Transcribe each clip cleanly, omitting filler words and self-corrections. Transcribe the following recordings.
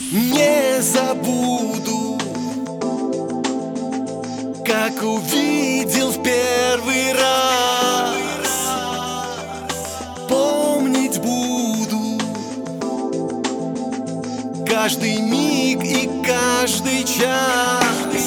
Не забуду, как увидел в первый раз. Помнить буду каждый миг и каждый час.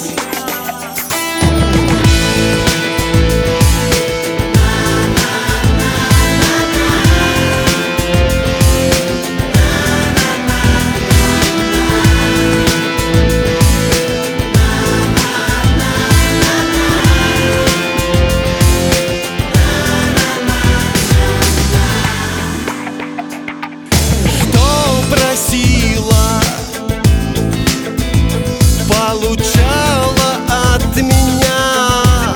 Просила, получала от меня,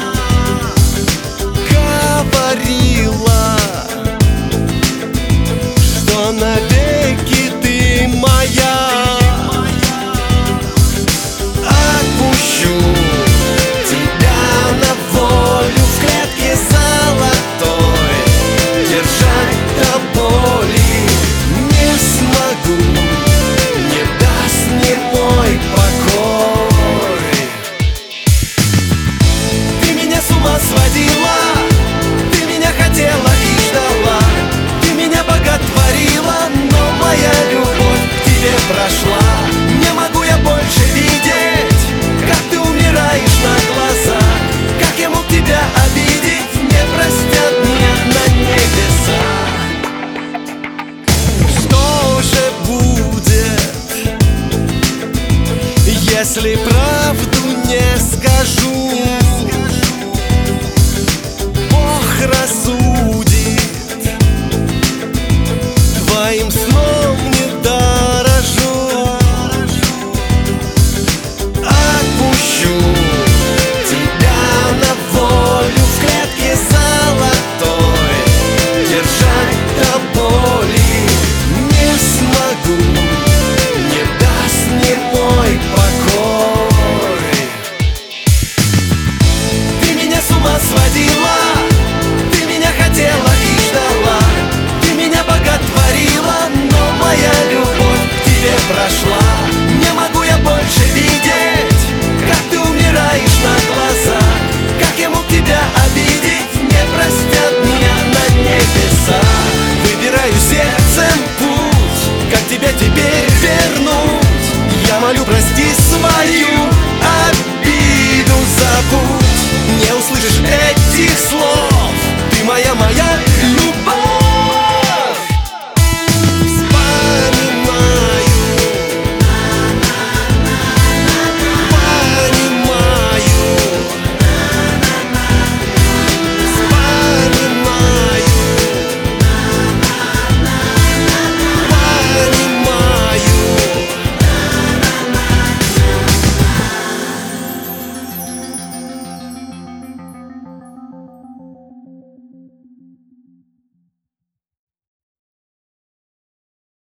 говорила, что навеки ты моя. Отпущу тебя на волю в клетке золотой, держать до боли не даст мне мой покой. Ты меня с ума сводила, ты меня хотела и ждала, ты меня боготворила, но моя любовь к тебе прошла. Не могу я больше видеть, как ты умираешь на глазах. Как я мог тебя обидеть, не простят мне на небесах. Что же будет, если правда